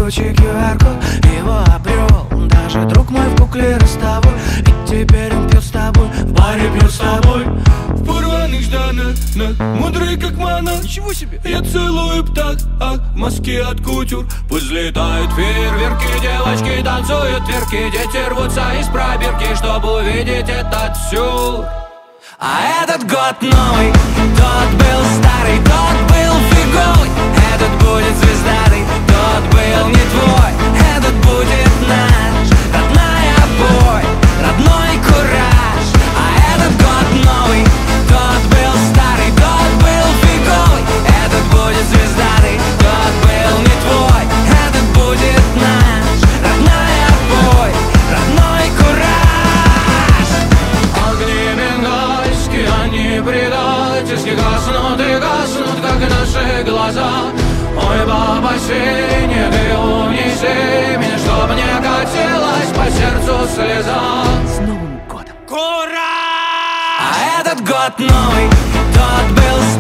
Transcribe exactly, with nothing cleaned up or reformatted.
короче, ку ар-код его обрел даже друг мой в кукле ростовой. И теперь он пьет с тобой, в баре пьет с тобой. В порванных штанах, на мудрый как мана. Ничего себе! Я целую птах, а маски от кутюр. Пусть летают фейерверки, девочки танцуют тверки, дети рвутся из пробирки, чтобы увидеть этот сюр. А этот год новый, тот был старый, тот был фиговый. Этот будет звездатый, тот был не твой. Этот будет наш, родная бой, родной кураж. А этот год новый, тот был старый, тот был фиговый. Этот будет звездатый, тот был не твой. Этот будет наш, родная бой, родной кураж. Огни бенгальские, они предательски гаснут и гаснут, как наши глаза. Ой, баба синяя, ты унеси меня, чтоб не катилась по сердцу слеза. С Новым годом! Ура! А этот год новый, тот был